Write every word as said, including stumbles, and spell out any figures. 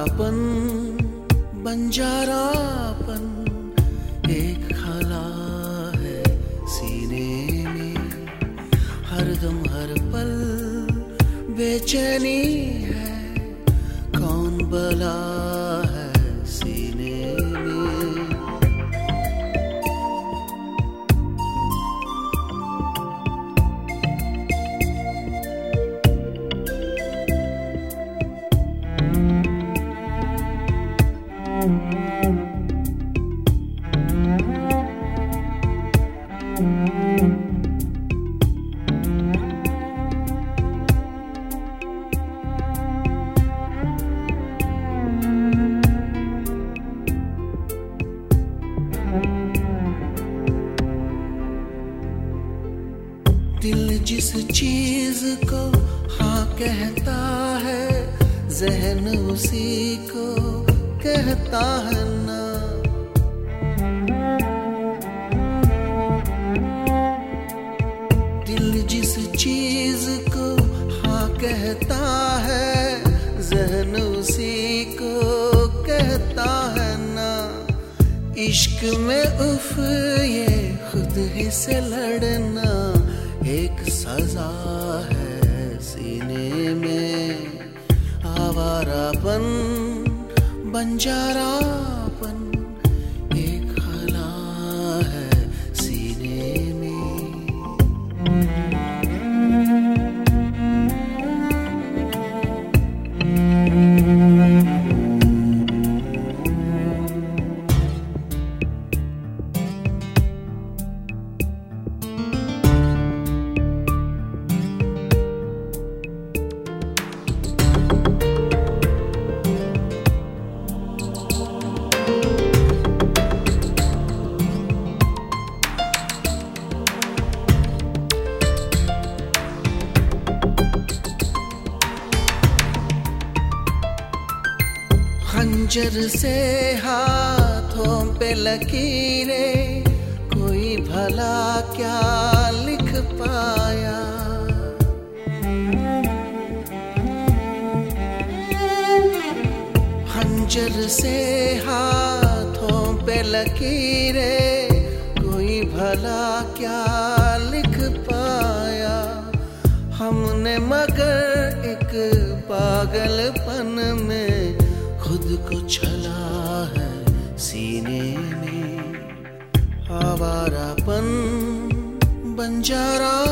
आवारापन बंजारापन एक खला है सीने में, हरदम हर पल बेचैनी है, कौन बला है सीने में। दिल जिस चीज को हाँ कहता है, ज़हन उसी को कहता है ना। दिल जिस चीज को हाँ कहता है, ज़हन उसी को कहता है ना। इश्क में उफ ये खुद ही से लड़ना एक सजा है सीने में। आवारापन बंजारापन एक खला है सीने में। खंजर से हाथों पे लकीरें, कोई भला क्या लिख पाया। खंजर से हाथों पे लकीरें, कोई भला क्या लिख पाया। हमने मगर एक पागलपन में खुद को छला है सीने में। आवारापन बंजारा